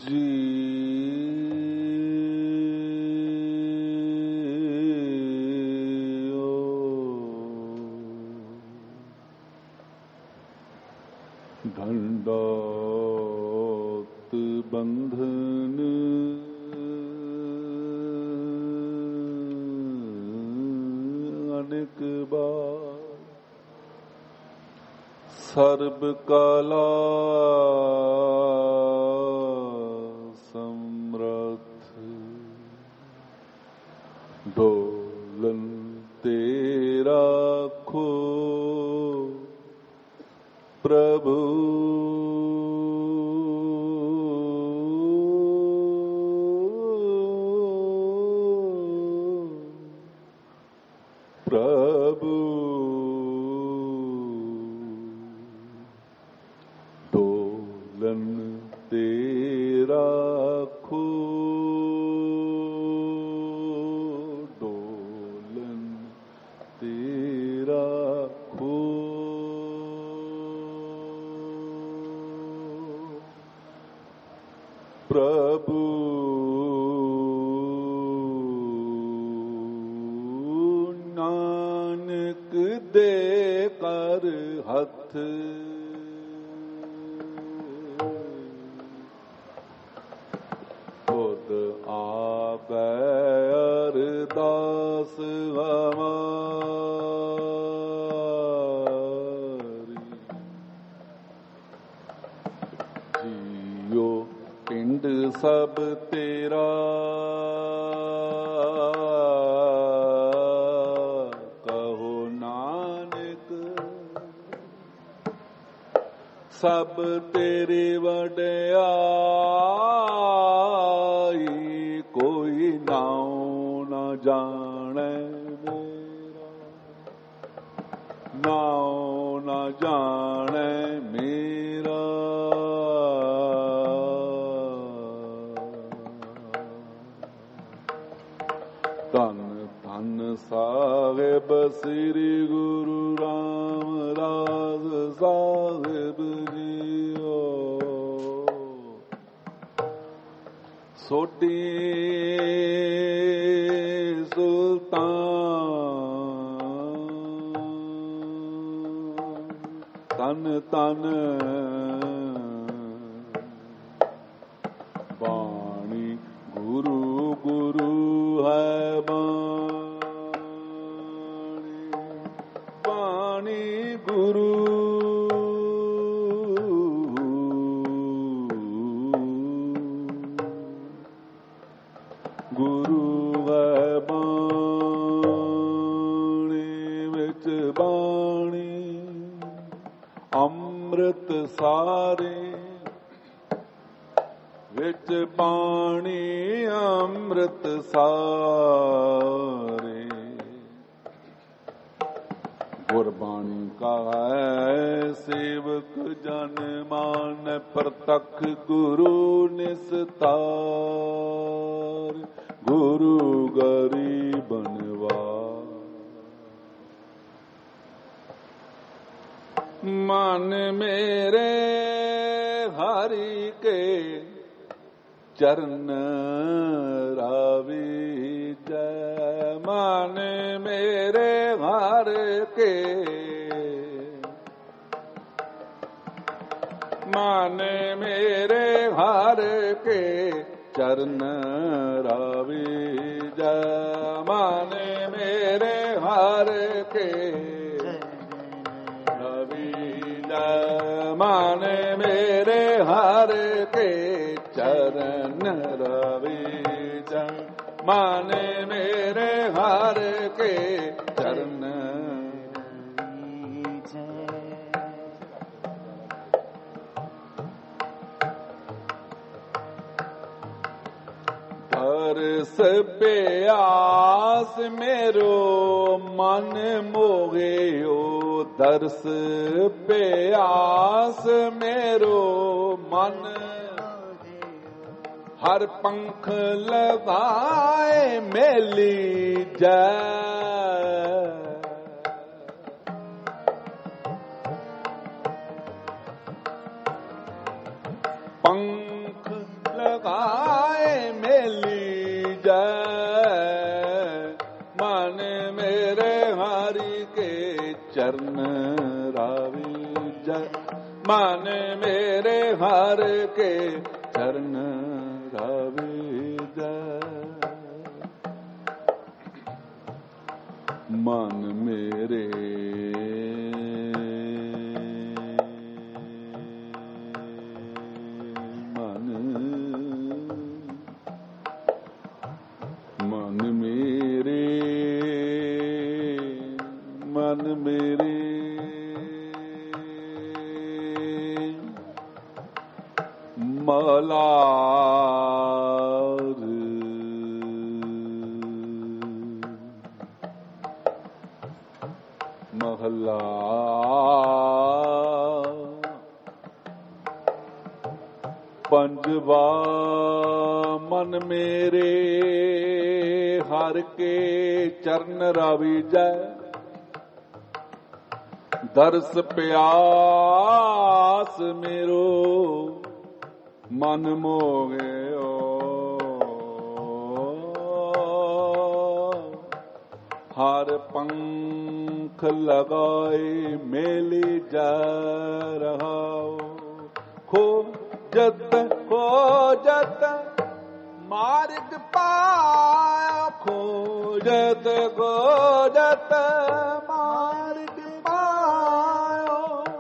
दंडौत बंधन अनेक बार सर्व कला समर्थ डोलन तेरा खो प्रभु प्रभु डोलन तेरा खो डोलन तेरा खो प्रभु नानक दे कर हथ खुद आगे अरदास हमारी जियो पिंड सब तेरा कहो नानक सब तेरी वड्याई कोई नाम न जाने मेरा नाम न जाने मेरा धन धन साहिब श्री गुरु रामदास साहिब जीओ सोटी सुल्तान तन तन बाणी गुरु गुरु है बाणी गुरु गुरु है बाणी विच बाणी अमृत सारे विच पानी अमृत सारे गुरबाणी का है सेवक जन मान प्रतख गुरु निस्तार गुरु गरीबनवा मन मेरे हरि के चरण रावी जय मन मेरे हर के मन मेरे हर के चरण रावी जय मन मेरे हर के रावी जय मन मेरे हर के चरण रवि जय मन मेरे हर के चरण तरस प्यास मेरो मन मोगेयो दर्श प्यास मेरो मन हर पंख लगाए मेली जय पंख लगाए मेली जय। मन मेरे हरि के चरण रावी जय। मन मेरे हर के चरण रावी जय। मन मेरे मन मेरे मन मेरे मलार महला पंजवा। मन मेरे हर के चरण रावी जय। दर्श प्यास मेरो मन मोगयो। हर पंख लगाए मेली जा रहा। खोजत खोजत मार्ग पाया। खोजत खोजत मार्ग पायो।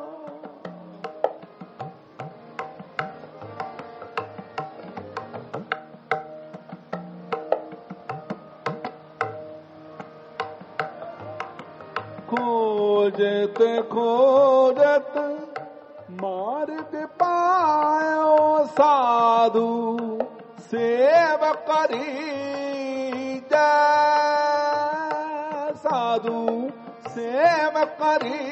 खोजत खोजत मार्ग पायो। साधु सेव करी जय। साधु सेव करी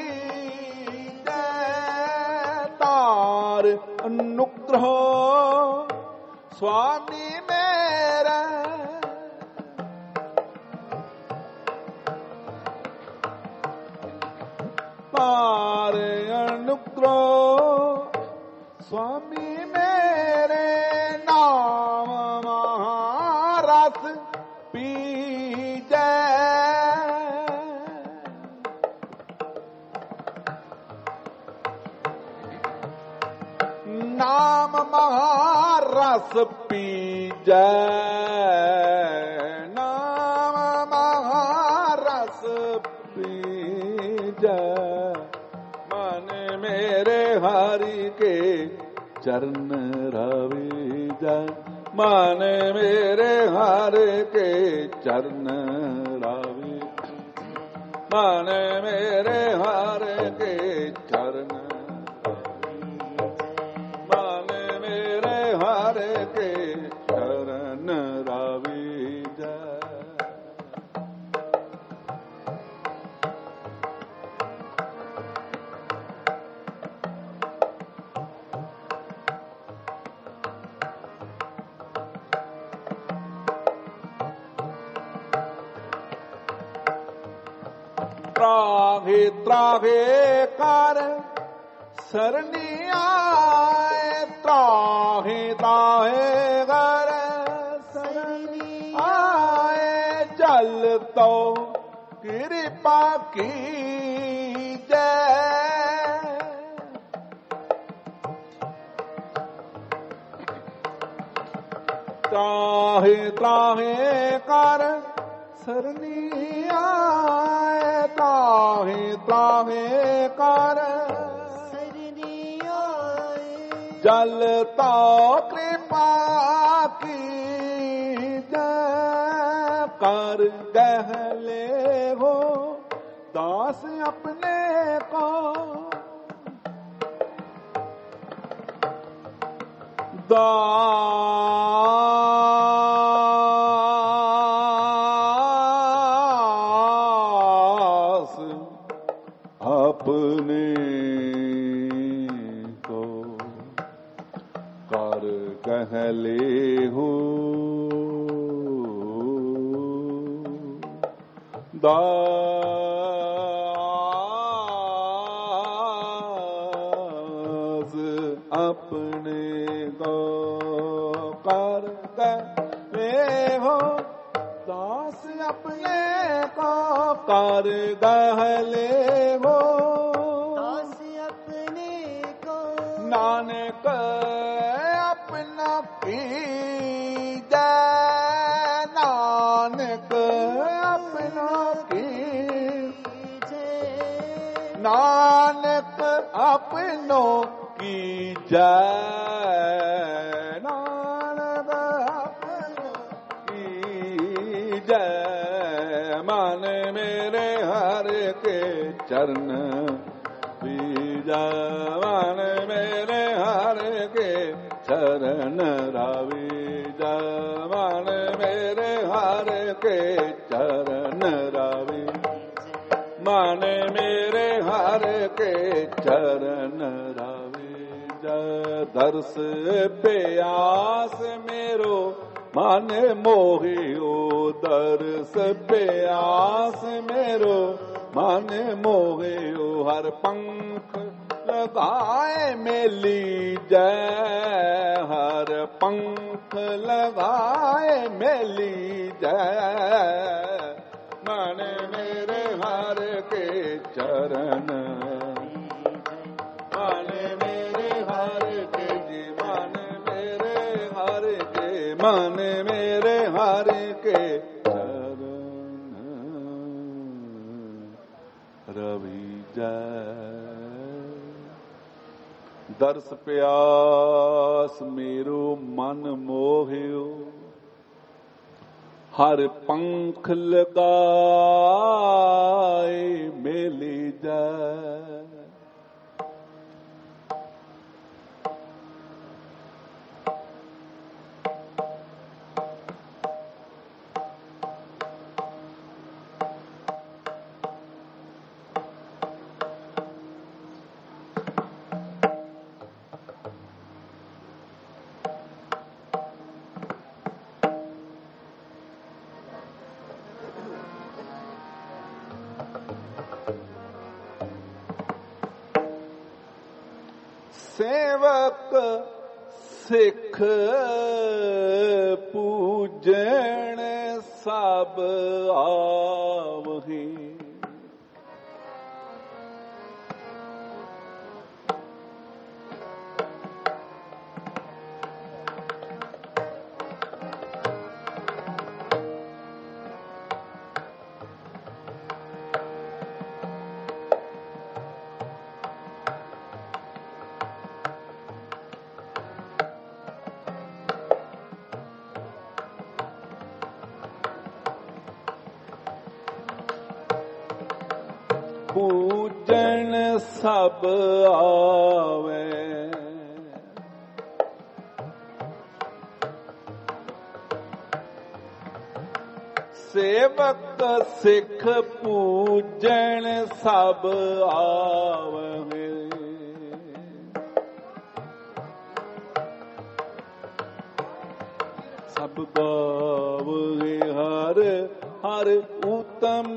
जय। तार अनुग्रह स्वामी मेरा। तार अनुग्रह स्वामी मेरे। नाम महारस पी जय। नाम महारस पी जय। नाम महारस पी जय। मन मेरे हरि के चरण रावी जय। मन मेरे हरि के चरण रावी। मन मेरे हरि के चरण। मन मेरे हरि के चरण रावी जय। त्राहे त्राहे कर सरनी आए। त्राहे त्राहे कर सरनी आए। जल तो कृपा की जय। त्राहे त्राहे कर सरनी आए। त्राहे त्राहे कर सरनी आए। जल तो कृपा की जय। कर गहले हो दास अपने को। दास अपने को कर कहले हो। दास अपने को कर गहले हो दास अपने को कर गहले हो दास अपने को नानक अपना कीजै नानक अपना कीजै नानक अपनो कीजै नानक अपनो कीजै मन मेरे हर के चरण बीजा मन मेरे हर के चरण रावीजा मन मेरे हर के चरण रावी मन मेरे हर के चरण रावीजा दर्श प्यास मेरो मन मोहियो दर्श प्यास मेरो मन मोहियो हर पंख लगाए मेली जय हर पंख लगाए मेली जय मन मेरे हर के चरण मन मेरे हर के जी मन मेरे हर के मन मेरे हर के चरण रवि जय दर्श प्यास मेरो मन मोहियो हर पंख लगाए मेली जाए सेवक सिख पूजन सब आवही पूजन सब आवे सेवक सिख पूजन सब आवे सब गावे हर हर उत्तम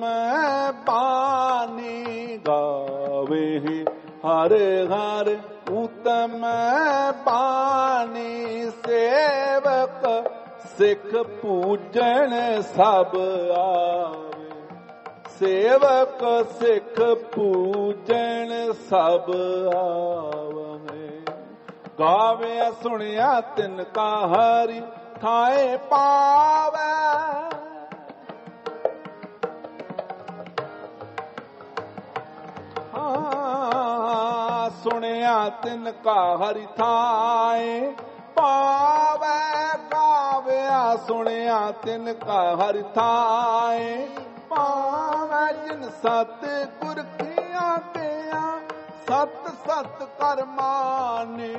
बानी गावे हर हर उत्तम बानी सेवक सिख पूजन सब आवे सेवक सिख पूजन सब आवे गावे सुनिया तिनका हरि ठाए पावे सुनिया तिनका हरि थाए पावे गाविया सुनिया तिनका हरि थाए पावे जिन सत गुर किया दिया सत सत कर माने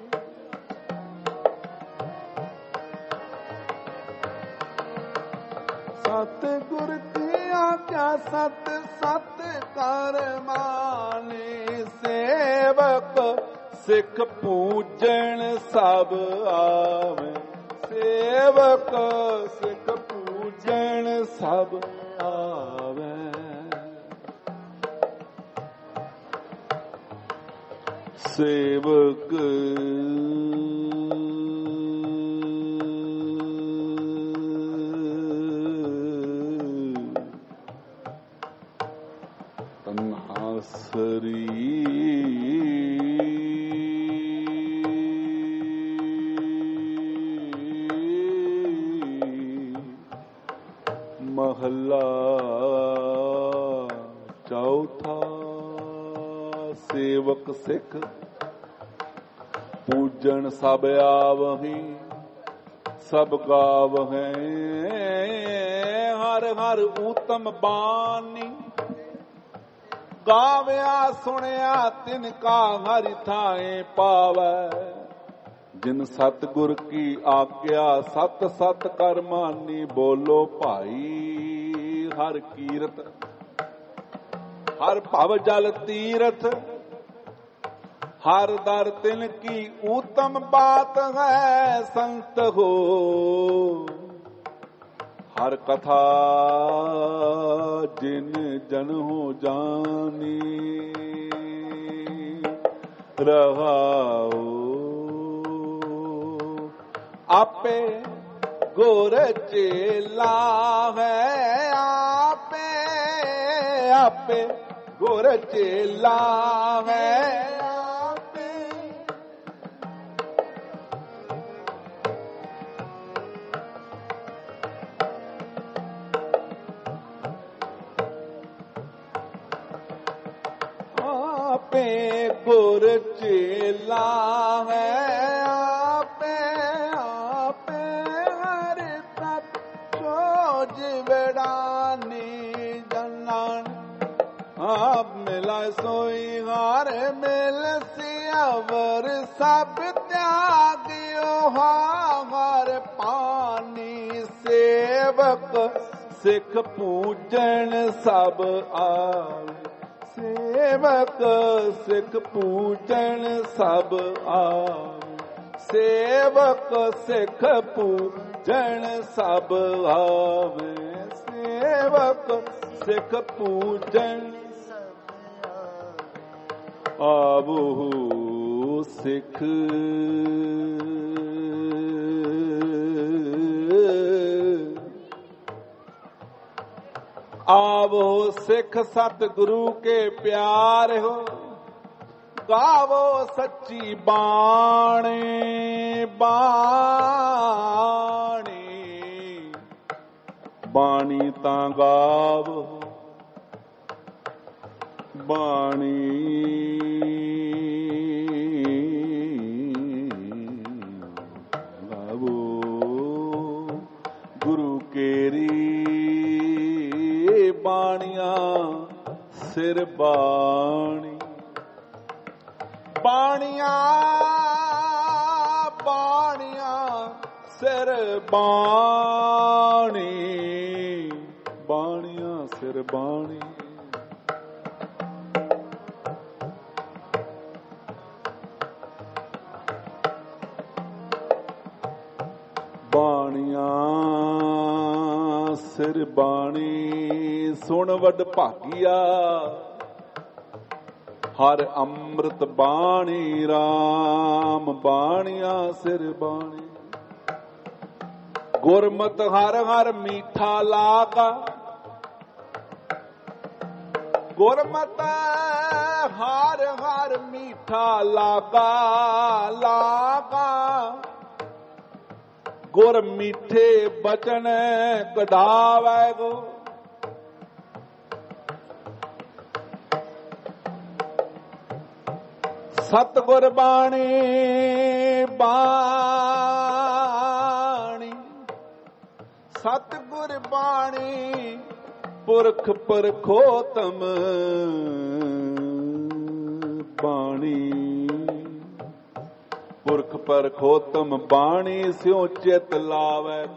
सत गुर किया क्या सत सत कर माने सेवक सिख पूजन सब आवे सेवक सिख पूजन सब आवे सेवक ਮਹੱਲਾ ਚੌਥਾ। ਸੇਵਕ ਸਿੱਖ ਪੂਜਣ ਸਭ ਆਵਹੀਂ, ਸਭ ਗਾਵਹਿ ਹਰ ਹਰ ਊਤਮ ਬਾਣੀ। ਗਾਵਿਆ ਸੁਣਿਆ ਤਿਨ ਕਾ ਹਰਿ ਥਾਏ ਪਾਵੈ। ਜਿਨ ਸਤਿਗੁਰ ਕੀ ਆਗਿਆ ਸਤ ਸਤ ਕਰ ਮਾਨੀ। ਬੋਲੋ ਭਾਈ ਹਰ ਕੀਰਤ, ਹਰ ਭਵ ਜਲ ਤੀਰਥ। ਹਰ ਦਰ ਤਿਨ ਕੀ ਊਤਮ ਬਾਤ ਹੈ ਸੰਤ ਹੋ। ਹਰ ਕਥਾ ਜਿਨ ਜਨ ਹੋ ਜਾਨੀ। ਰਹਾਓ ਆਪੇ ਗੁਰ ਚੇਲਾ ਹੈ। ਆਪੇ ਆਪੇ ਗੁਰ ਚੇਲਾ ਹੈ। ਆਪੇ ਗੁਰ ਚੇਲਾ ਹੈ। ਆਪੇ ਆਪੇ ਹਰ ਤਤ ਸੋਜ ਵਿੜਾਨੀ। ਜਨਨ ਆਪ ਮਿਲਾ ਸੋਈ ਹਾਰ ਮਿਲ ਸਿਆਵਰ। ਸਭ ਤਿਆਗਿਓ ਹਾਰ ਪਾਨੀ। ਸੇਵਕ ਸਿੱਖ ਪੂਜਣ ਸਭ ਆਏ। ਸੇਵਕ ਸਿੱਖ ਪੂਜਣ ਸਭ ਆਵੇ। ਸੇਵਕ ਸਿੱਖ ਪੂਜਣ ਸਭ ਆਵੇ। ਸੇਵਕ ਸਿੱਖ ਪੂਜਣ ਆਵੋ ਸਿੱਖ। आवो सिख सतगुरु के प्यार हो। गावो सच्ची बाणी बाणी। बाणी तां गावो बाणी। गावो गुरु केरी ਬਾਣੀਆਂ ਸਿਰ ਬਾਣੀ। ਬਾਣੀਆਂ ਬਾਣੀਆਂ ਸਿਰ ਬਾਣੀ। ਬਾਣੀਆਂ ਸਿਰ ਬਾਣੀ। ਬਾਣੀਆਂ ਸਿਰ ਬਾਣੀ। ਸੁਣ ਵਡ ਭਾਗੀਆ ਹਰ ਅੰਮ੍ਰਿਤ ਬਾਣੀ। ਰਾਮ ਬਾਣੀਆਂ ਸਿਰ ਬਾਣੀ। ਗੁਰਮਤਿ ਹਰ ਹਰ ਮੀਠਾ ਲਾਗਾ। ਗੁਰਮਤਿ ਹਰ ਹਰ ਮੀਠਾ ਲਾਗਾ ਲਾਗਾ। ਗੁਰ ਮੀਠੇ ਬਚਨ ਕਢਾਵੈ ਗੋ। ਸਤਿਗੁਰ ਬਾਣੀ ਬਾਣੀ। ਸਤਿਗੁਰ ਬਾਣੀ ਪੁਰਖ ਪਰਖੋਤਮ ਬਾਣੀ। ਪੁਰਖ ਪਰਖੋਤਮ ਬਾਣੀ ਸਿਉ ਚਿਤ ਲਾਵੈ।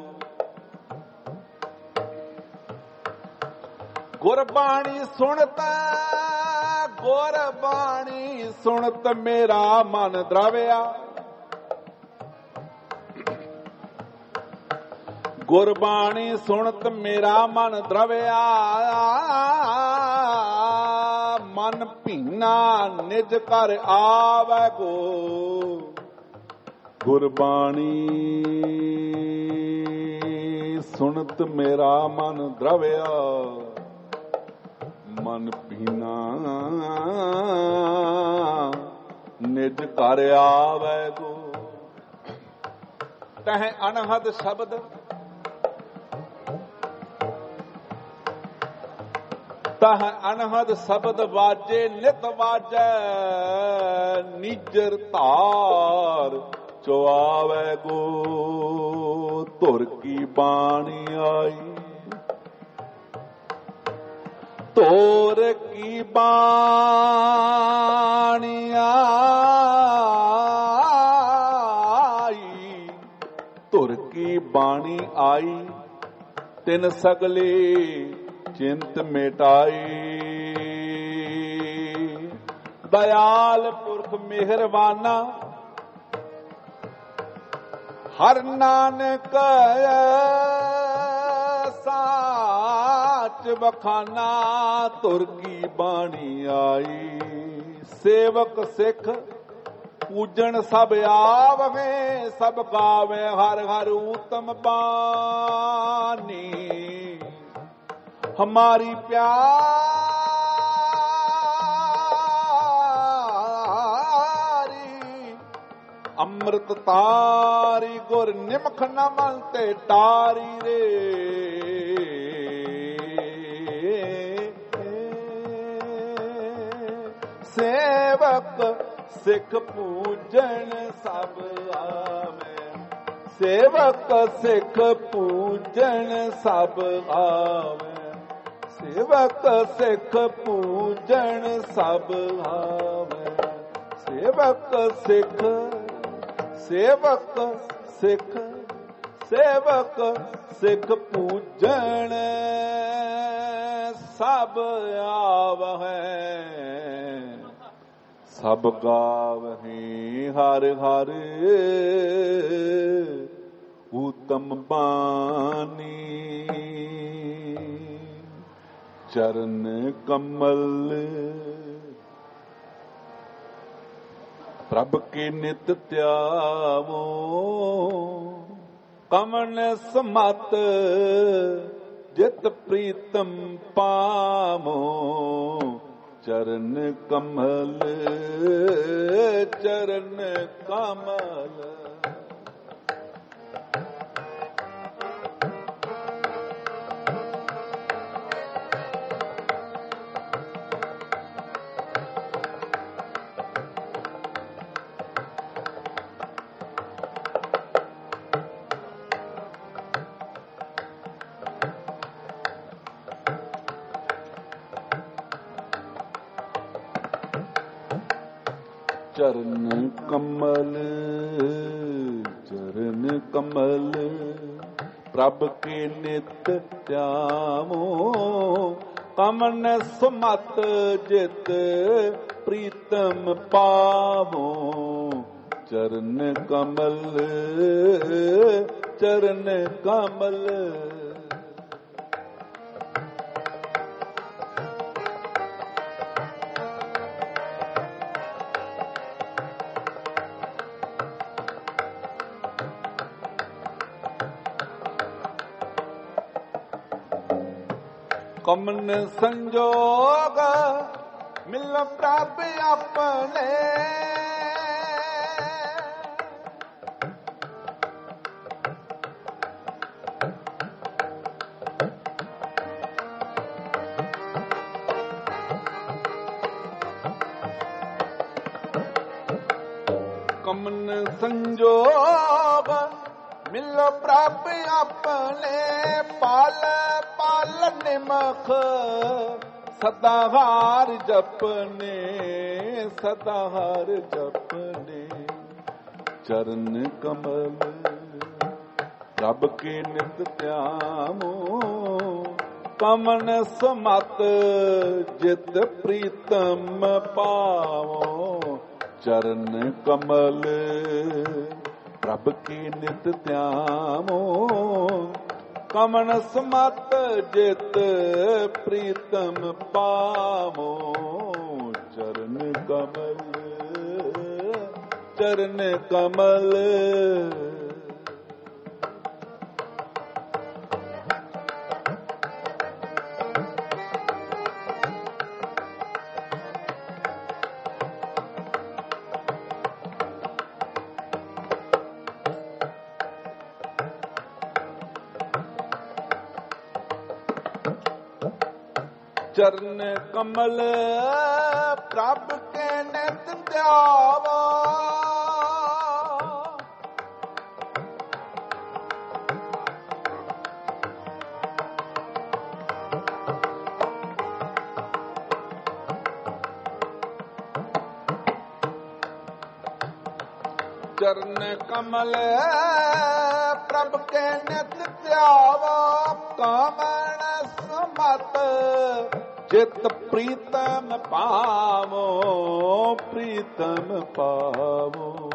ਗੁਰਬਾਣੀ ਸੁਣਤ ਗੁਰਬਾਣੀ ਸੁਣਤ ਮੇਰਾ ਮਨ ਦਰਵਿਆ। ਗੁਰਬਾਣੀ ਸੁਣਤ ਮੇਰਾ ਮਨ ਦਰਵਿਆ। ਮਨ ਭੀਨਾ ਨਿਜ ਘਰ ਆਵੈ ਗੋ। ਗੁਰਬਾਣੀ ਸੁਣਤ ਮੇਰਾ ਮਨ ਦਰਵਿਆ। ਮਨ ਭੀਨਾ ਨਿਜ ਘਰ ਆਵੈ ਗੋ। ਤਹ ਅਨਹਦ ਸ਼ਬਦ ਤਹ ਅਨਹਦ ਸ਼ਬਦ ਵਾਜੇ ਨਿਤ ਵਾਜੈ ਨੀਜਰ ਧਾਰ ਜੋ ਆਵੈ ਗੋ ਧੁਰ ਕੀ ਬਾਣੀ ਆਈ ਧੁਰ ਕੀ ਬਾਣੀ ਆਈ ਧੁਰ ਕੀ ਬਾਣੀ ਆਈ ਤਿਨ ਸਗਲੇ ਚਿੰਤ ਮਿਟਾਈ ਦਇਆਲ ਪੁਰਖ ਮਿਹਰਬਾਨਾ ਹਰ ਨਾਨਕ ਸਾਚ ਬਖਾਨਾ ਧੁਰ ਕੀ ਬਾਣੀ ਆਈ ਸੇਵਕ ਸਿੱਖ ਪੂਜਣ ਸਭ ਆਵਵੇਂ ਸਭ ਗਾਵੇ ਹਰ ਹਰ ਊਤਮ ਬਾਣੀ ਹਮਾਰੀ ਪਿਆਰੀ ਅੰਮ੍ਰਿਤ ਤਾਰੀ ਗੁਰ ਨਿਮਖ ਨ ਮਨ ਤੇ ਤਾਰੀ ਰੇ ਸੇਵਕ ਸਿੱਖ ਪੂਜਣ ਸਭ ਆਵੇ ਸੇਵਕ ਸਿੱਖ ਪੂਜਣ ਸਭ ਆਵੇ ਸੇਵਕ ਸਿੱਖ ਪੂਜਣ ਸਭ ਆਵੇ ਸੇਵਕ ਸਿੱਖ ਸੇਵਕ ਸਿੱਖ ਸੇਵਕ ਸਿੱਖ ਪੂਜਣ ਸਭ ਆਵਹਿ ਸਭ ਗਾਵਹਿ ਹਰ ਹਰ ਊਤਮ ਬਾਣੀ ਚਰਨ ਕਮਲ ਪ੍ਰਭ ਕੇ ਨਿਤ ਧਿਆਵੋ ਕਮਨ ਸਮਤ ਜਿਤ ਪ੍ਰੀਤਮ ਪਾਵੋ ਚਰਨ ਕਮਲ ਚਰਨ ਕਮਲ ਚਰਨ ਕਮਲ ਚਰਨ ਕਮਲ ਪ੍ਰਭ ਕੇ ਨਿਤ ਧਿਆਵੋ ਕਮਨ ਸਮਤ ਜਿਤ ਪ੍ਰੀਤਮ ਪਾਵੋ ਚਰਨ ਕਮਲ ਚਰਨ ਕਮਲ ਕਮਨ ਸੰਜੋਗ ਮਿਲ ਪ੍ਰਭ ਆਪਣੇ ਕਮਨ ਸੰਜੋਗ ਮਿਲ ਪ੍ਰਭ ਆਪਣੇ ਪਾਲ ਪਾਲ ਨਿਮਖ ਸਦਾ ਹਾਰ ਜਪਨੇ ਸਦਾ ਹਾਰ ਜਪਨੇ ਚਰਨ ਕਮਲ ਪ੍ਰਭ ਕੇ ਨਿਤ ਧਿਆਵੋ ਕਮਨ ਸਮਤ ਜਿਤ ਪ੍ਰੀਤਮ ਪਾਵੋ ਚਰਨ ਕਮਲ ਪ੍ਰਭ ਕੀ ਨਿਤ ਧਿਆਵੋ ਕਮਨ ਸਮਤ ਜਿਤ ਪ੍ਰੀਤਮ ਪਾਵੋ ਚਰਨ ਕਮਲ ਚਰਨ ਕਮਲ ਚਰਨ ਕਮਲ ਪ੍ਰਭ ਕੇ ਨਿਤ ਧਿਆਵਾ। ਚਰਨ ਕਮਲ ਪ੍ਰਭ ਕੇ ਨਿਤ ਧਿਆਵਾ। ਕਾਮਣ ਸਮਤ ਚਿਤ ਪ੍ਰੀਤਮ ਪਾਵੋ, ਪ੍ਰੀਤਮ ਪਾਵੋ।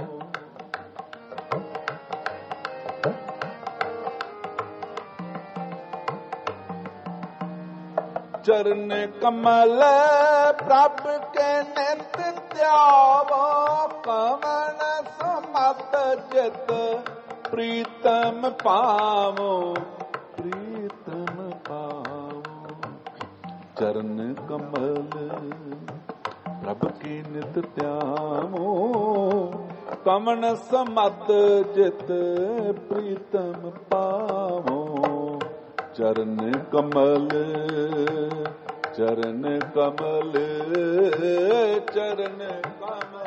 ਚਰਨ ਕਮਲ ਪ੍ਰਭ ਕੇ ਨਿਤ ਧਿਆਵਾ। ਕਾਮਣ ਸਮਤ ਚਿਤ ਪ੍ਰੀਤਮ ਪਾਵੋ, ਪ੍ਰੀਤਮ ਪਾਵੋ। ਚਰਨ ਕਮਲ ਪ੍ਰਭ ਕੀ ਨਿਤ ਧਿਆਵੋ। ਕਮਨ ਸਮਤ ਚਿਤ ਪ੍ਰੀਤਮ ਪਾਵੋ। ਚਰਨ ਕਮਲ, ਚਰਨ ਕਮਲ, ਚਰਨ ਕਮਲ।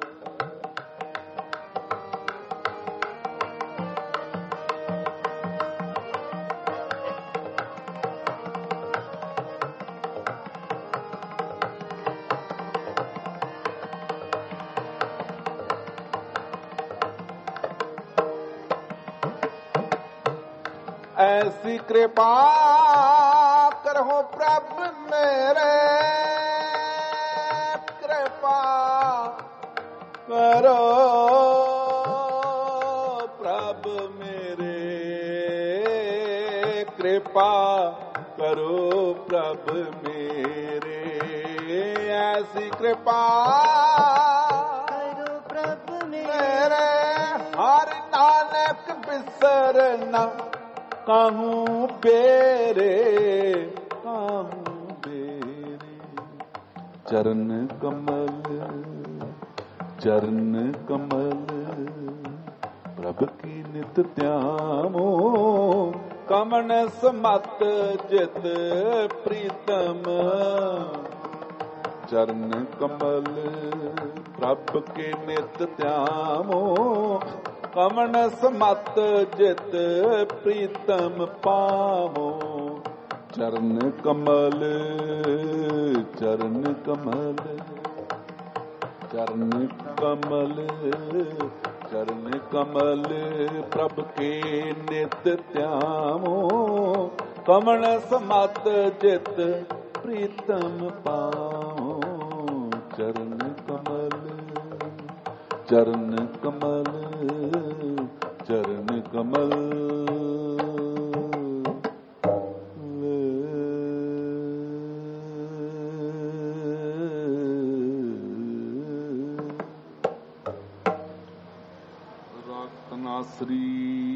ऐसी कृपा करो प्रभु मेरे, कृपा करो प्रभु मेरे, कृपा करो प्रभु मेरे। ऐसी कृपा करो प्रभु मेरे, हर नानक बिसरना काहूं बेरे, काहूं बेरे। चरण कमल, चरण कमल प्रभ की नित ध्यावो। कमन समत जित प्रीतम। चरण कमल प्रभ के नित ध्यावो। कमन समत जित प्रीतम पावो। चरण कमल, चरण कमल, चरण कमल, चरण कमल प्रभ के नित ध्यावो। कमन समत जित प्रीतम पावो। चरण कमल, चरण कमल, चरण कमल। रत्नाश्री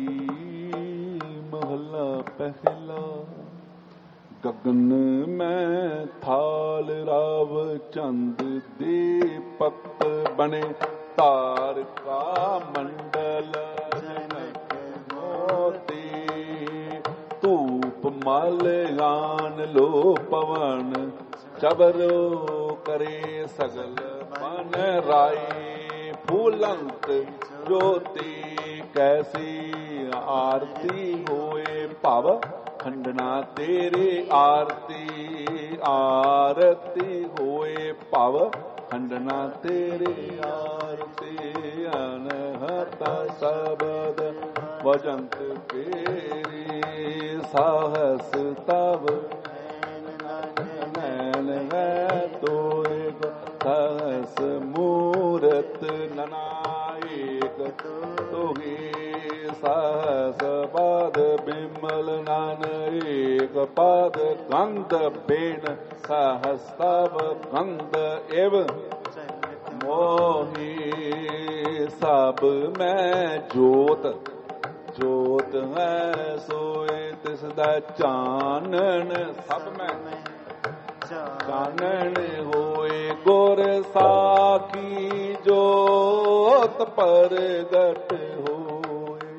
महला पहला। गगन में थाल राव चंद दीपक बने। तारका मंडल जनक मोती। धूप माल्यान लो पवन। चबरो करे सगल मन राई। फूलंत ज्योति कैसी आरती होए। पाव खंडना तेरे आरती। आरती होए पाव खंडना तेरे आरती। अनहत शब्द वजंत केरी। साहस तब नैन है तो एक। सहस मूरत ननायक तोही। सहस पाद बिमल नान एक। पाद कंद बेन सहस्तव कंद एव मोही। सब में जोत जोत है सोए तिसदा चानन। सब में चानन होए गुर साखी। जोत परगट होए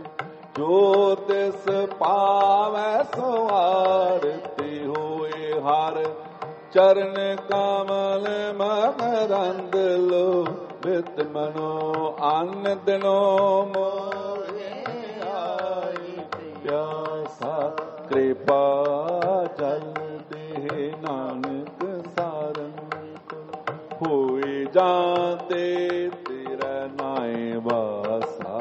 ज्योतिष पावै सो आरती होए। हर ਚਰਨ ਕਮਲ ਮਕਰੰਦ ਲੋਭਿਤ ਮਨੋ ਅਨ ਦਿਨੋ ਮੋਹਿ ਆਈ ਪਿਆਸਾ ਕਿਰਪਾ ਜਲ ਦੇ ਨਾਨਕ ਸਾਰੰਗ ਹੋਏ ਜਾਂਤੇ ਤੇਰਾ ਨਾਏ ਵਾਸਾ।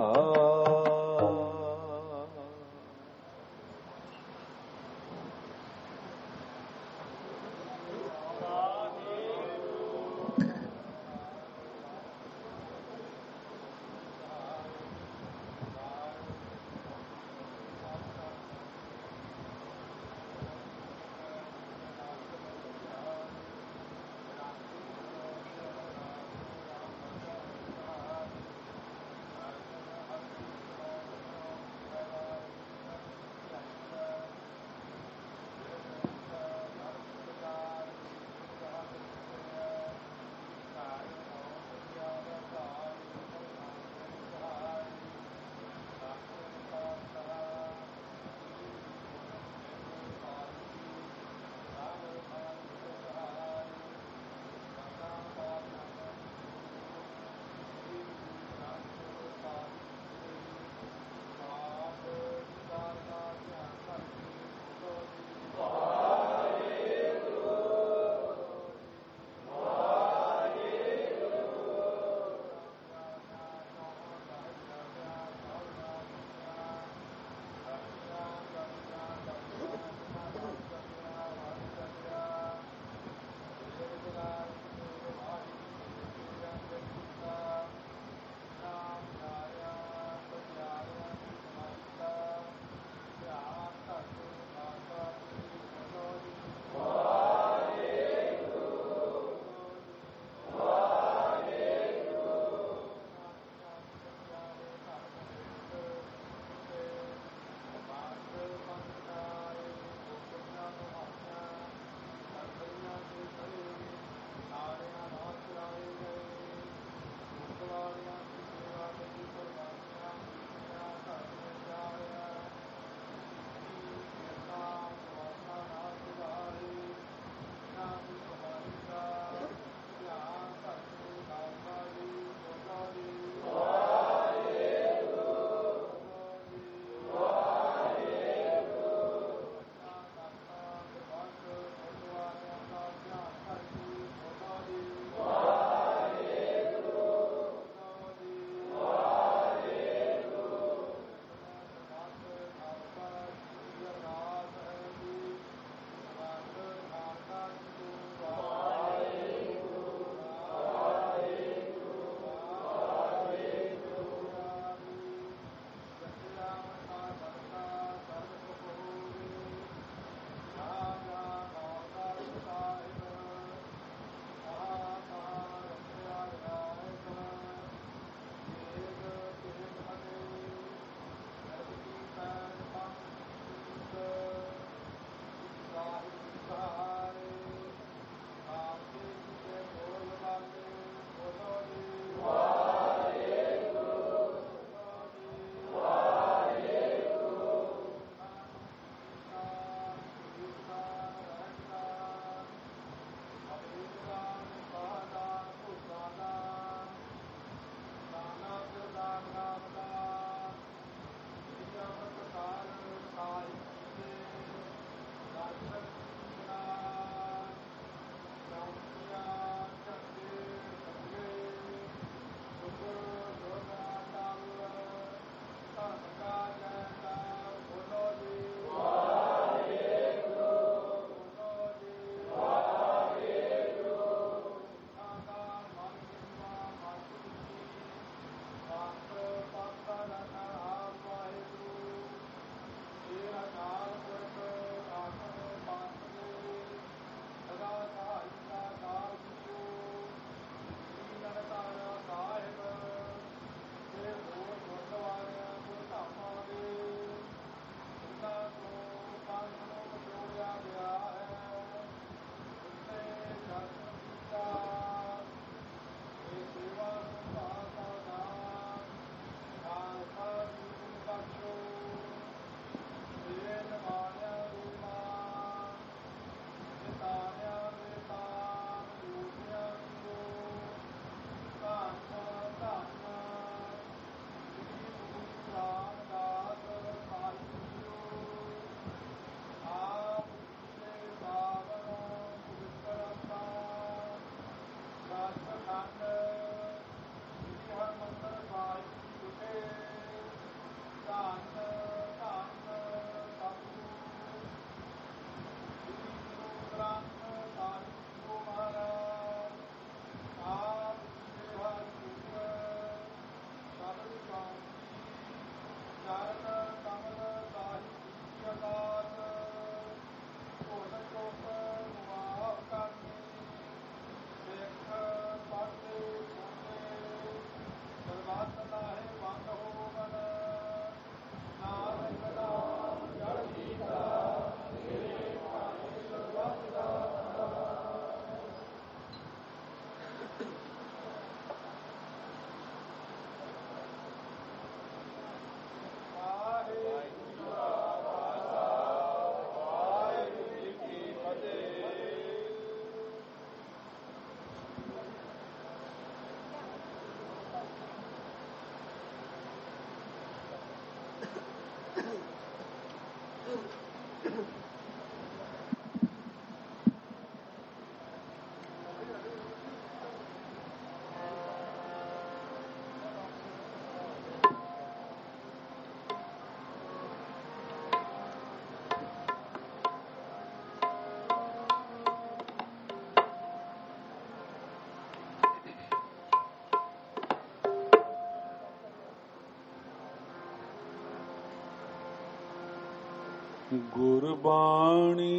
ਗੁਰਬਾਣੀ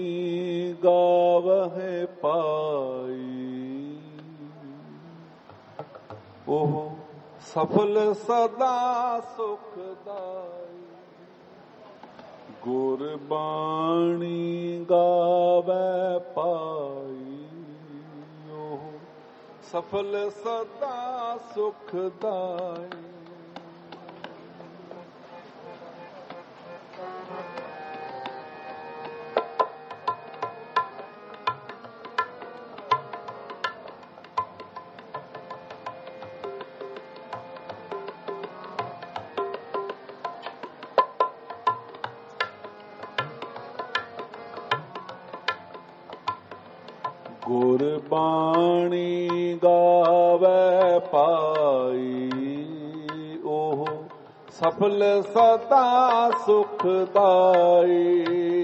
ਗਾਵਹਿ ਪਾਈ, ਉਹ ਸਫਲ ਸਦਾ ਸੁਖਦਾਈ। ਗੁਰਬਾਣੀ ਗਾਵਹਿ ਪਾਈ, ਉਹ ਸਫਲ ਸਦਾ ਸੁਖਦਾਈ। ਗੁਰਬਾਣੀ ਗਾਵੈ ਪਾਈ, ਉਹ ਸਫਲ ਸਦਾ ਸੁਖਦਾਈ।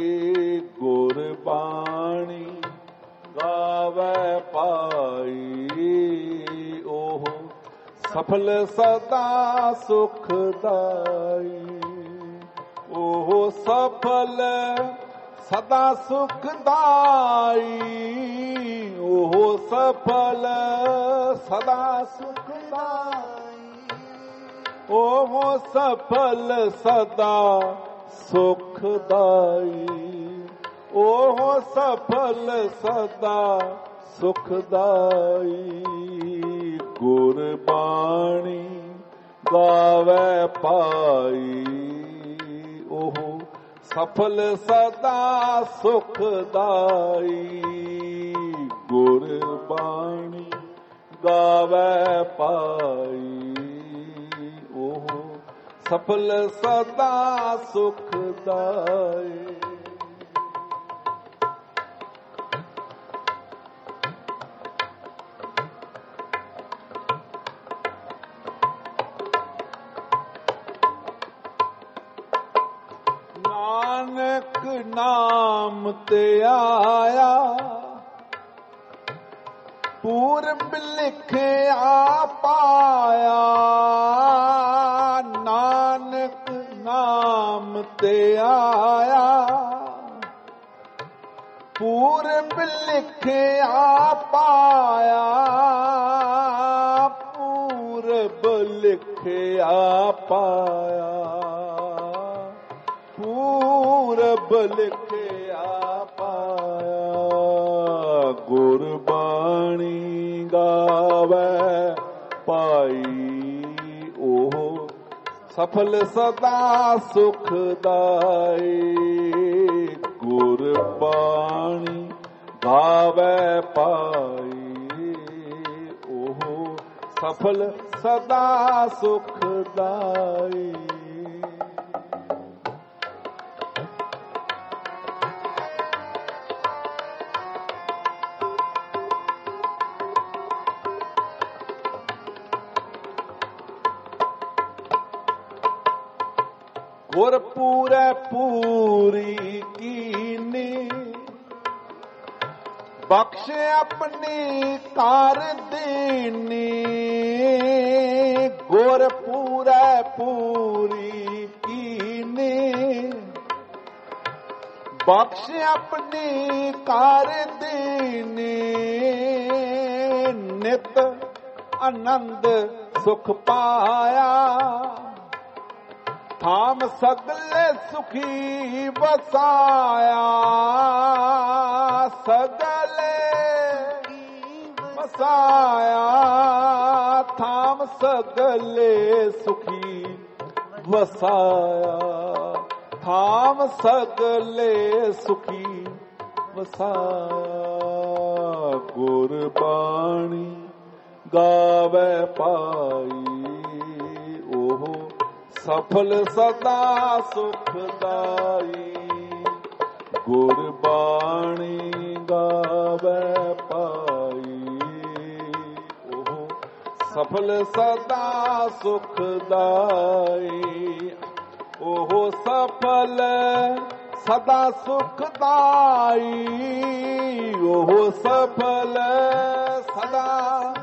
ਗੁਰਬਾਣੀ ਗਾਵੈ ਪਾਈ, ਉਹ ਸਫਲ ਸਦਾ ਸੁਖਦਾਈ। ਉਹ ਸਫਲ ਸਦਾ ਸੁਖਦਾਈ, ਉਹ ਸਫਲ ਸਦਾ ਸੁਖਦਾਈ। ਉਹ ਸਫਲ ਸਦਾ ਸੁਖਦਾਈ, ਉਹ ਸਫਲ ਸਦਾ ਸੁਖਦਾਈ। ਗੁਰਬਾਣੀ ਗਾਵੈ ਪਾਈ, ਉਹ ਸਫਲ ਸਦਾ ਸੁਖਦਾਈ। ਗੁਰਬਾਣੀ ਗਾਵੈ ਪਾਈ, ਉਹ ਸਫਲ ਸਦਾ ਸੁਖਦਾਈ। ਨਾਨਕ ਨਾਮ ਤੇ ਆਇਆ, ਪੂਰਬ ਲਿਖਿਆ ਪਾਇਆ। ਨਾਨਕ ਨਾਮ ਤੇ ਆਇਆ, ਪੂਰਬ ਲਿਖਿਆ ਪਾਇਆ। ਪੂਰਬ ਲਿਖਿਆ ਪਾਇਆ, ਪੂਰਬ ਲਿਖਿਆ ਪਾਇਆ। ਗੁਰਬਾਣੀ ਗਾਵੈ ਪਾਈ, ਉਹ ਸਫਲ ਸਦਾ ਸੁਖਦਾਈ। ਗੁਰਬਾਣੀ ਗਾਵੈ ਪਾਈ, ਉਹ ਸਫਲ ਸਦਾ ਸੁਖਦਾਈ। ਗੁਰ ਪੂਰੈ ਪੂਰੀ ਕੀਨੀ, ਬਖਸ਼ ਆਪਣੀ ਕਰ ਦੇਨੀ। ਗੁਰ ਪੂਰੈ ਪੂਰੀ ਕੀਨੀ, ਬਖਸ਼ ਆਪਣੀ ਕਰ ਦੇਨੀ। ਨਿਤ ਆਨੰਦ ਸੁਖ ਪਾਇਆ, ਥਾਮ ਸਗਲੇ ਸੁਖੀ ਵਸਾਇਆ। ਸਗਲੇ ਵਸਾਇਆ, ਥਾਮ ਸਗਲੇ ਸੁਖੀ ਵਸਾਇਆ। ਥਾਮ ਸਗਲੇ ਸੁਖੀ ਵਸਾਇਆ। ਗੁਰਬਾਣੀ ਗਾਵੈ ਪਾਈ, ਉਹ ਸਫਲ ਸਦਾ ਸੁਖਦਾਈ ਗੁਰਬਾਣੀ ਗਾਵੇ ਪਾਈ। ਉਹ ਸਫਲ ਸਦਾ ਸੁਖਦਾਈ, ਉਹ ਸਫਲ ਸਦਾ ਸੁਖਦਾਈ, ਉਹ ਸਫਲ ਸਦਾ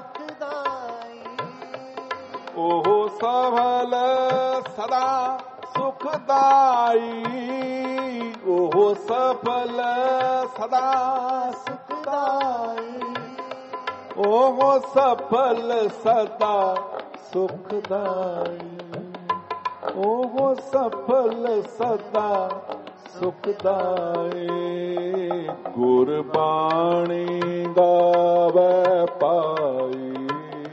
ਉਹ ਸਫਲ ਸਦਾ ਸੁਖਦਾਈ, ਉਹ ਸਫਲ ਸਦਾ ਸੁਖਦਾਈ, ਉਹ ਸਫਲ ਸਦਾ ਸੁਖਦਾਈ, ਉਹ ਸਫਲ ਸਦਾ ਸੁਖਦਾਈ ਗੁਰਬਾਣੀ ਗਾਵੇ ਪਾਈ।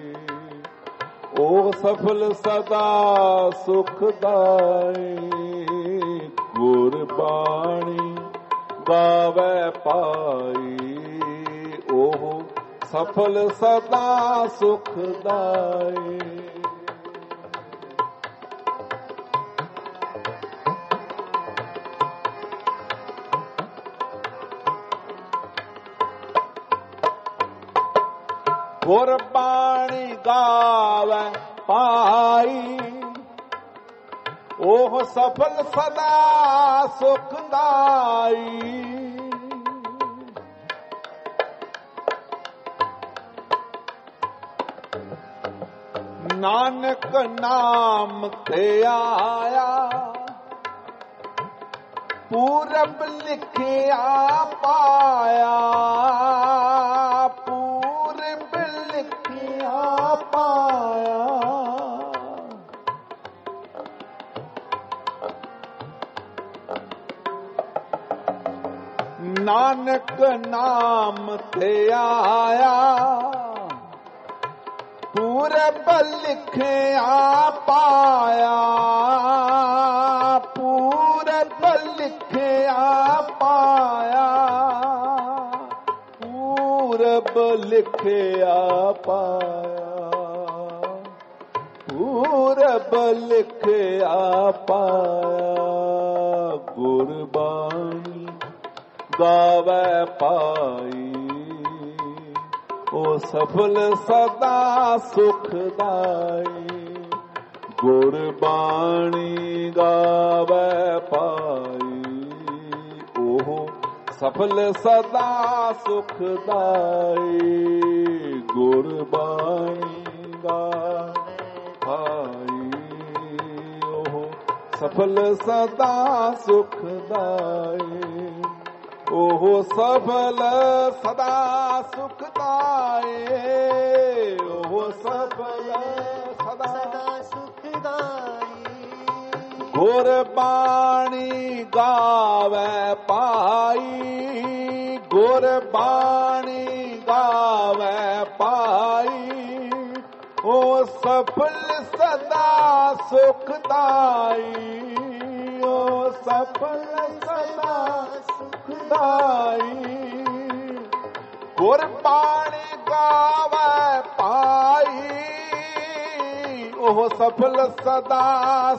ਉਹ ਸਫਲ ਸਦਾ ਸੁਖਦਾਈ ਗੁਰਬਾਣੀ ਗਾਵੇ ਪਾਈ। ਉਹ ਸਫਲ ਸਦਾ ਸੁਖਦਾਈ। ਗੁਰਬਾਣੀ ਗਾਵੇ ਪਾਈ, ਉਹ ਸਫਲ ਸਦਾ ਸੁਖਦਾਈ। ਨਾਨਕ ਨਾਮ ਤੇ ਆਇਆ, ਪੂਰਬ ਲਿਖਿਆ ਪਾਇਆ, ਪਾਇਆ। ਨਾਨਕ ਨਾਮ ਤੇ ਆਇਆ, ਪੂਰਬ ਲਿਖਿਆ ਪਾਇਆ, ਪੂਰਬ ਲਿਖਿਆ ਪਾਇਆ, ਪੂਰਬ ਲਿਖਿਆ ਪਾਇਆ, ਪੂਰਬ ਲਿਖਿਆ ਪਾਇਆ ਗੁਰਬਾਣੀ ਗਾਵੇ ਪਾਈ। ਉਹ ਸਫਲ ਸਦਾ ਸੁਖਦਾਈ ਗੁਰਬਾਣੀ ਗਾਵੇ ਪਾਈ। ਉਹ ਸਫਲ ਸਦਾ ਸੁਖਦਾਈ ਗੁਰਬਾਣੀ ਗਾਵੇ ਪਾਈ। ਉਹ ਸਫਲ ਸਦਾ ਸੁਖਦਾਈ, ਉਹ ਸਫਲ ਸਦਾ ਸੁਖਦਾਈ, ਉਹ ਸਫਲ ਸਦਾ ਸੁਖਦਾਈ ਗੁਰਬਾਣੀ ਗਾਵੇ ਪਾਈ, ਗੁਰਬਾਣੀ ਗਾਵੇ ਪਾਈ। ਉਹ ਸਫਲ ਸਦਾ ਸੁਖਦਾਈ, ਉਹ ਸਫਲ ਸਦਾ ਸੁਖਦਾਈ ਗੁਰਬਾਣੀ ਗਾਵੇ ਪਾਈ। ਉਹ ਸਫਲ ਸਦਾ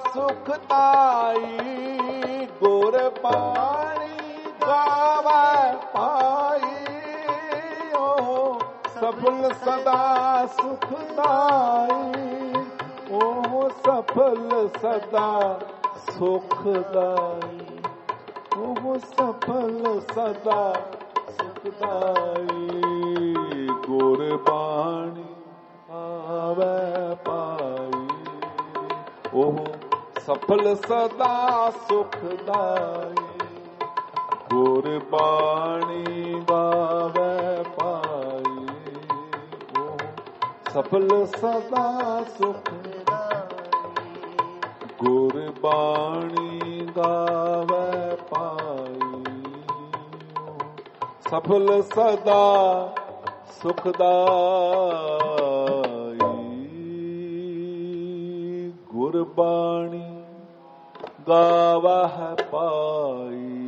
ਸੁਖਦਾਈ ਗੁਰਬਾਣੀ ਗਾਵੇ ਪਾਈ। ਉਹ ਸਫਲ ਸਦਾ ਸੁਖਦਾਈ, ਉਹ ਸਫਲ ਸਦਾ ਸੁਖਦਾਈ, ਉਹ ਸਫਲ ਸਦਾ ਸੁਖਦਾਈ ਗੁਰਬਾਣੀ ਆਵੇ ਪਾਈ। ਉਹ ਸਫਲ ਸਦਾ ਸੁਖਦਾਈ ਗੁਰਬਾਣੀ ਗਾਵੇ ਪਾਈ। ਉਹ ਸਫਲ ਸਦਾ ਸੁਖਦਾਈ ਗੁਰਬਾਣੀ ਗਾਵੇ ਪਾਈ। ਸਫਲ ਸਦਾ ਸੁਖਦਾਈ ਗੁਰਬਾਣੀ ਗਾਵਹਿ ਪਾਈ।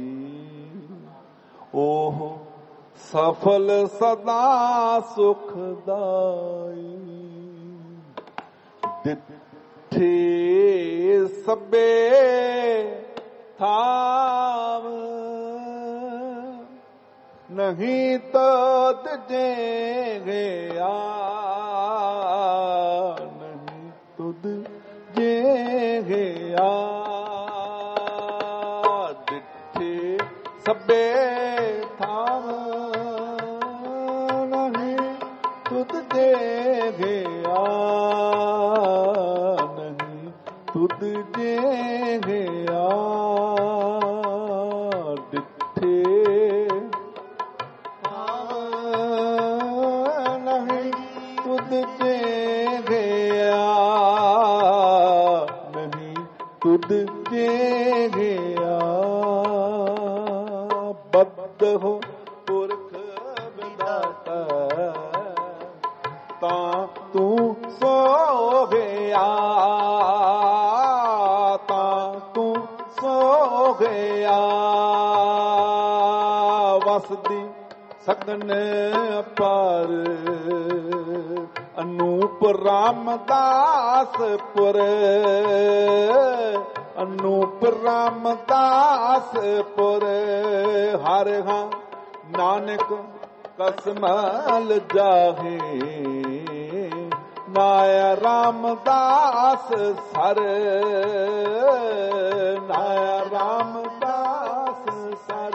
ਉਹ ਸਫਲ ਸਦਾ ਸੁਖਦਾਈ ਦਿੱਠੇ ਸਭੇ ਥਾਮ ਨਹੀਂ ਤਤ ਜੇ ਗਿਆ ਨਹੀਂ ਤੁਧ ਜੇ ਗਿਆ ਦਿੱਠੇ ਸਭੇ ਥਾਮ ਨਹੀਂ ਤੁਧ ਜੇ ਗਿਆ ਨਹੀਂ ਤੁਧ ਜੇ ਗਿਆ ਦਿੱਠੇ ਨਹੀਂ ਤੁਧ ਜੇ ਗਿਆ ਨਹੀਂ ਤੁਧ ਜੇ ਗਿਆ ਬੱਧ ਹੋ ਪੁਰਖ ਵਿਦਾਤਾ ਤਾਂ ਤੂੰ ਸੋ ਗਿਆ ਤਾਂ ਤੂੰ ਸੋ ਗਿਆ ਵਸਦੀ ਸਗਨ ਅਪਾਰ ਅਨੂਪ ਰਾਮਦਾਸਪੁਰ ਅਨੂਪ ਰਾਮਦਾਸਪੁਰ ਹਰ ਹਾਂ ਨਾਨਕ ਕਸਮਲ ਜਾਹੇ ਨਾਇਆ ਰਾਮਦਾਸ ਸਰ ਨਾਇਆ ਰਾਮਦਾਸ ਸਰ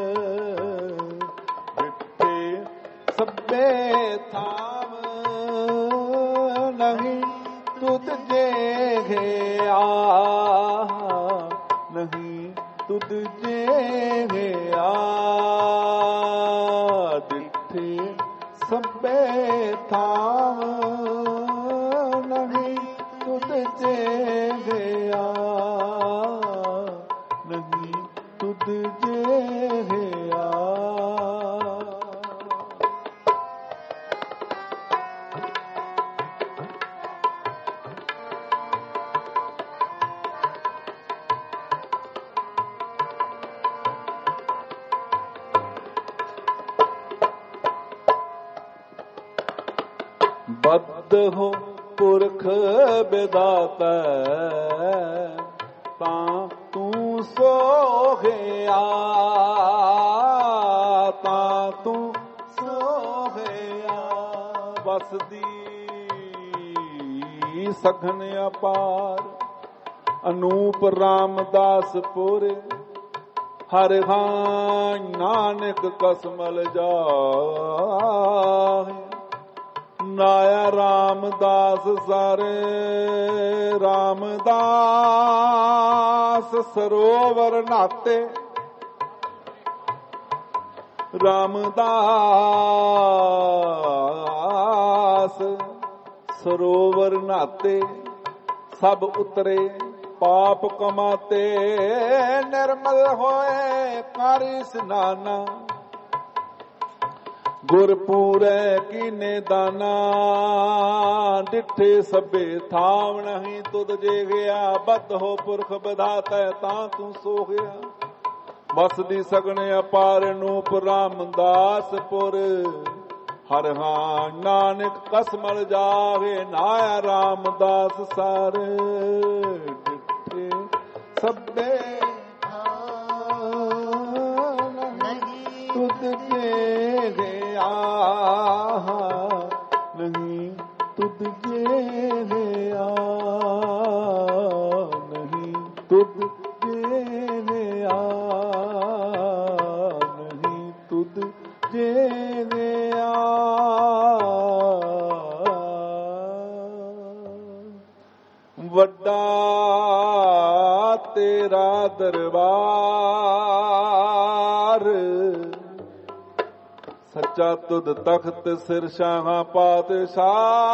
ਦਿੱਤੇ ਸਭੇ ਥਾਮ ਨਹੀਂ ਤੁਧ ਜੇ ਗਿਆ ਨਹੀਂ ਤੁਧ ਜੇ ਗਿਆ ਦਿੱਤੇ ਸਭੇ ਥਾਮ ਨਹੀਂ ਤੁਧ ਜੇ ਗਿਆ ਨਹੀਂ ਤੁਧ ਜੇ ਗਿਆ ਬੱਧ ਹੋ ਪੁਰਖ ਵਿਦਾਤਾ ਤਾਂ ਤੂੰ ਸੋ ਗਿਆ ਤਾਂ ਤੂੰ ਸੋ ਗਿਆ ਵਸਦੀ ਸਗਨ ਅਪਾਰ ਅਨੂਪ ਰਾਮਦਾਸਪੁਰ ਹਰ ਹਾਂ ਨਾਨਕ ਕਸਮਲ ਜਾਹੇ ਨਾਇਆ ਰਾਮਦਾਸ ਸਾਰੇ ਰਾਮਦਾਸ ਸਰੋਵਰ ਨਾਤੇ ਰਾਮਦਾਸ ਸਰੋਵਰ ਨਾਤੇ ਸਭ ਉਤਰੇ ਪਾਪ ਕਮਾਤੇ ਨਿਰਮਲ ਹੋਏ ਕਰ ਇਸਨਾਨਾ ਗੁਰਪੂਰੈ ਕੀਨੇ ਦਾਨਾ ਡਿਠੇ ਸਭੇ ਥਾਮ ਨਹੀਂ ਤੁਧ ਜੇ ਗਿਆ ਬੱਧ ਹੋ ਪੁਰਖ ਵਿਧਾਤਾ ਤਾਂ ਤੂੰ ਸੋ ਗਿਆ ਵਸਦੀ ਸਗਨ ਅਪਾਰ ਨੂਪ ਰਾਮਦਾਸਪੁਰ ਹਰ ਹਾਂ ਨਾਨਕ ਕਸਮਲ ਜਾਵੇ ਨਾਇਆ ਰਾਮਦਾਸ ਸਰ ਡਿਠੇ ਸਭੇ ਤੁਧ ਜੇ ਗਿਆ ਨਹੀਂ ਤੁਧ ਜੇ ਗਿਆ ਨਹੀਂ ਤੁਧ ਜੇ ਗਿਆ ਨਹੀਂ ਤੁਧ ਜੇ ਗਿਆ ਵੱਡਾ ਤੇਰਾ ਦਰਬਾਰ ਸੱਚਾ ਤੁਧ ਤਖਤ ਸਿਰ ਸ਼ਾਹਾਂ ਪਾਤਸ਼ਾਹ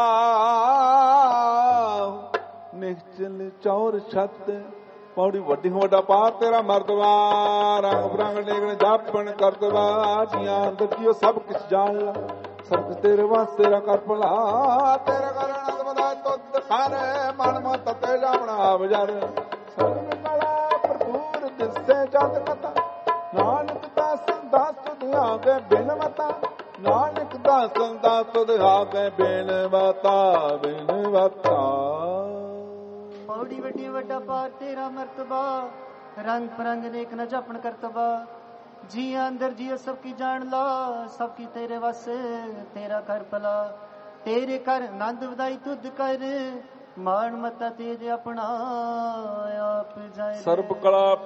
ਨਿਸ਼ਚਲ ਚੌਰ ਛੱਤ ਪੌੜੀ ਵੱਡੀ ਵੱਡਾ ਪਾਰ ਤੇਰਾ ਮਰਦਵਾ ਰੰਗ ਬਰੰਗ ਨੇਗਣ ਜਾਪਣ ਕਰਦਵਾ ਜੀਆਂ ਅੰਦਰ ਸਭ ਕੁਛ ਜਾਣ ਲਾ ਸਭ ਕੁਛ ਤੇਰੇ ਵਾਸਤੇ ਤੇਰਾ ਕਰ ਭਲਾ ਤੇਰਾ ਕਰਨ ਅਦਬਦਾ ਤੁਧ ਕਰ ਮਨ ਮਤ ਤੇ ਜਾਵਣਾ ਬਜਰ ਸਭ ਵਾਲਾ ਭਰਪੂਰ ਦਿਸੇ ਜਦ ਕਤਾ ਨਾਨਕ ਦਾ ਸੰਦਾਸ ਤੁਧ ਆਗੇ ਬਿਨ ਮਤਾ ਨਾਨਕ ਦਾ ਸੰਦਾਸ ਤੁਧ ਆਗੇ ਬਿਨ ਮਤਾ ਬਿਨ ਮਤਾ ਪੌੜੀ ਵੱਡੀ ਵੱਡਾ ਪਾਰ ਤੇਰਾ ਮਰਤਬਾ, ਰੰਗ ਪਰੰਗ ਨੇਕ ਨ ਜਪਣ ਕਰਤਬਾ। ਜੀਆਂ ਅੰਦਰ ਜੀਅ ਸਭ ਕੀ ਜਾਣ ਲਾ, ਸਭ ਕੀ ਤੇਰੇ ਵਸ ਤੇਰਾ ਕਰ ਭਲਾ। ਤੇਰੇ ਕਰ ਆਨੰਦ ਵਧਾਈ ਤੁਧ ਕਰ, ਮਾਣ ਮਤਾ ਤੇਜ ਆਪਣਾ ਆਪ ਜਾਏ। ਸਰਬ ਕਲਾ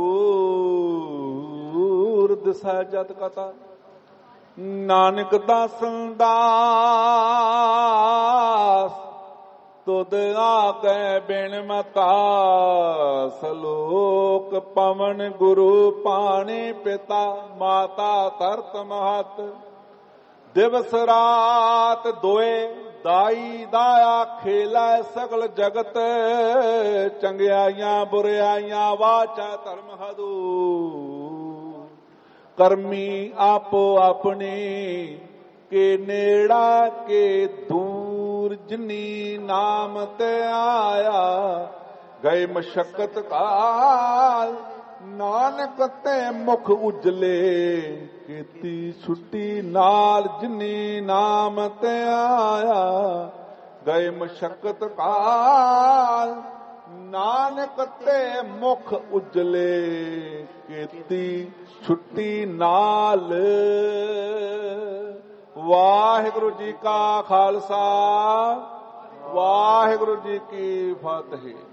ਭਰਪੂਰ ਦਿਸੈ ਜਤ ਕਥਾ, ਨਾਨਕ ਦਾਸਨ ਦਾਸ ਤੁਧ ਆਗੇ ਬਿਨ ਮਤਾ। ਸਲੋਕ ਪਵਨ ਗੁਰੂ ਪਾਣੀ ਪਿਤਾ, ਮਾਤਾ ਧਰਤ ਮਹਤ। ਦਿਵਸ ਰਾਤ ਦੋਏ ਦਾਈ ਦਾਇਆ, ਖੇਲਾ ਸਗਲ ਜਗਤ। ਚੰਗਿਆਈਆਂ ਬੁਰਿਆਈਆਂ ਵਾਚਾ ਧਰਮ ਹਦੂ, ਕਰਮੀ ਆਪੋ ਆਪਣੀ। ਕੇ ਨੇੜਾ ਕੇ ਦੂਰ ਜਿਨੀ ਨਾਮ ਤੇ ਆਇਆ, ਗਏ ਮਸ਼ਕਤ ਕਾਲ ਨਾਨਕ ਤੇ ਮੁਖ ਉਜਲੇ। ਕੀਤੀ ਛੁੱਟੀ ਨਾਲ ਜਿਨੀ ਨਾਮ ਤੇ ਆਇਆ, ਗਏ ਮਸ਼ਕਤ ਕਾਲ ਨਾਨਕ ਤੇ ਮੁਖ ਉਜਲੇ। ਕੀਤੀ ਛੁੱਟੀ ਨਾਲ। ਵਾਹਿਗੁਰੂ ਜੀ ਕਾ ਖਾਲਸਾ, ਵਾਹਿਗੁਰੂ ਜੀ ਕੀ ਫਤਿਹ।